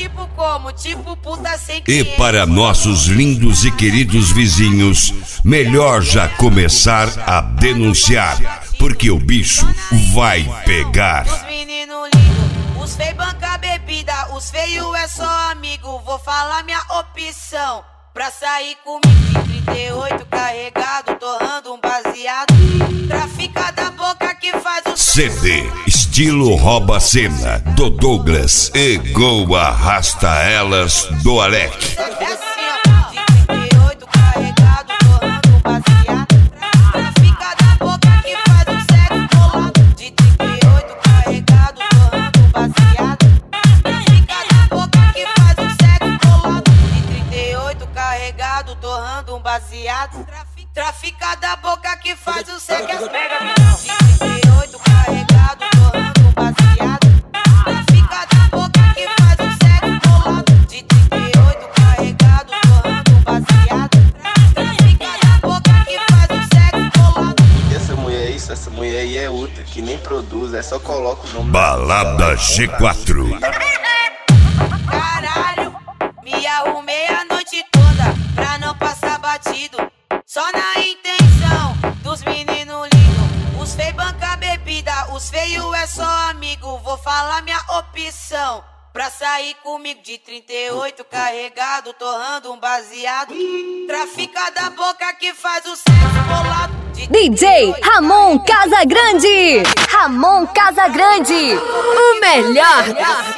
tipo como? Tipo puta sem E cliente. para nossos lindos e queridos vizinhos, melhor já começar a denunciar, porque o bicho vai pegar. Os meninos lindos, os feios banca bebida, os feios é só amigo. Vou falar minha opção. Pra sair comigo de 38 carregado, torrando um baseado. Trafica da boca que faz o CD, estilo rouba cena, do Douglas e Go Arrasta Elas do Alec. É assim, ó, de 38 carregado, torrando um baseado. Trafica da boca que faz o sexo colado. De 38 carregado, torrando um baseado. Trafica da boca que faz o sexo colado. De 38 carregado, torrando um baseado. Trafica da boca que faz o sexo. De 38 carregado, torrando um baseado. Trafica da boca que faz o sexo colado. De 38 carregado, torrando um baseado. Trafica da boca que faz o sexo colado. E essa mulher é isso, essa mulher aí é outra, que nem produz, é só coloca o nome. Balada G4. Caralho, me arrumei a noite toda pra não passar batido. Só na intenção dos meninos lindos. Os feios banca bebida, os feios é só amigo. Vou falar minha opção. Pra sair comigo de 38 carregado, torrando um baseado. Trafica da boca que faz o sexo bolado. DJ Ramon Casagrande. Ramon Casagrande, o melhor.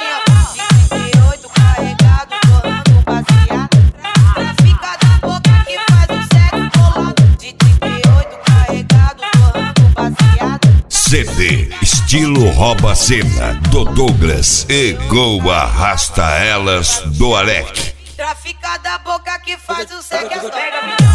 CD, estilo rouba cena, do Douglas e Go Arrasta Elas do Alec. Trafica da boca que faz o sexo.